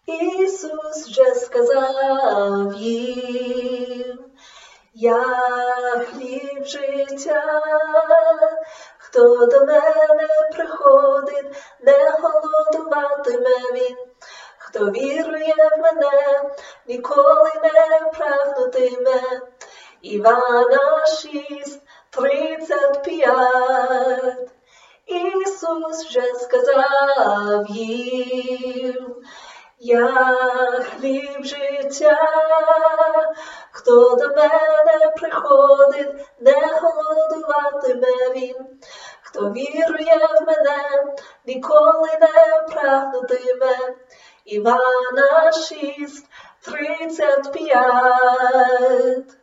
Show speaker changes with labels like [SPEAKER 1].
[SPEAKER 1] Ісус же сказав їм: я хліб життя, хто до мене приходить, не голодуватиме він, хто вірує в мене, ніколи не прагнутиме. Івана 6:35. Ісус вже сказав їм: я хліб життя, хто до мене приходить, не голодуватиме він, хто вірує в мене, ніколи не прагнутиме. Івана 6:35.